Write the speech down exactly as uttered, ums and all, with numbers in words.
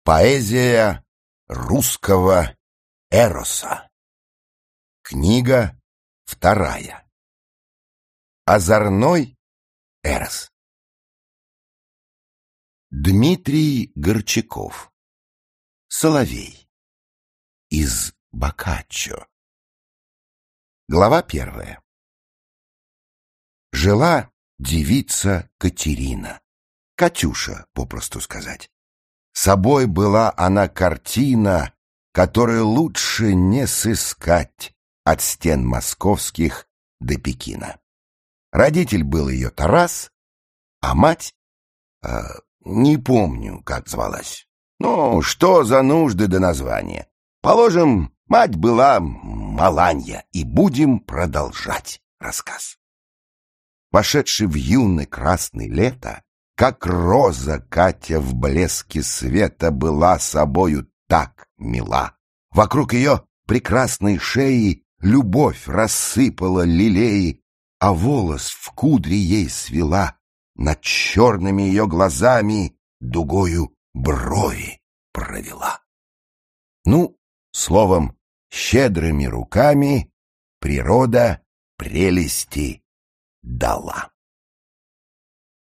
Поэзия русского эроса. Книга вторая. Озорной эрос. Дмитрий Горчаков. Соловей. Из Боккаччо. Глава первая. Жила девица Катерина, Катюша, попросту сказать. Собой была она картина, которую лучше не сыскать от стен московских до Пекина. Родитель был ее Тарас, а мать... Э, не помню, как звалась. Ну, что за нужды до названия. Положим, мать была Маланья, и будем продолжать рассказ. Вошедший в юное красное лето, как роза Катя в блеске света была собою так мила. Вокруг ее прекрасной шеи любовь рассыпала лилеи, а волос в кудри ей свела, над черными ее глазами дугою брови провела. Ну, словом, щедрыми руками природа прелести дала.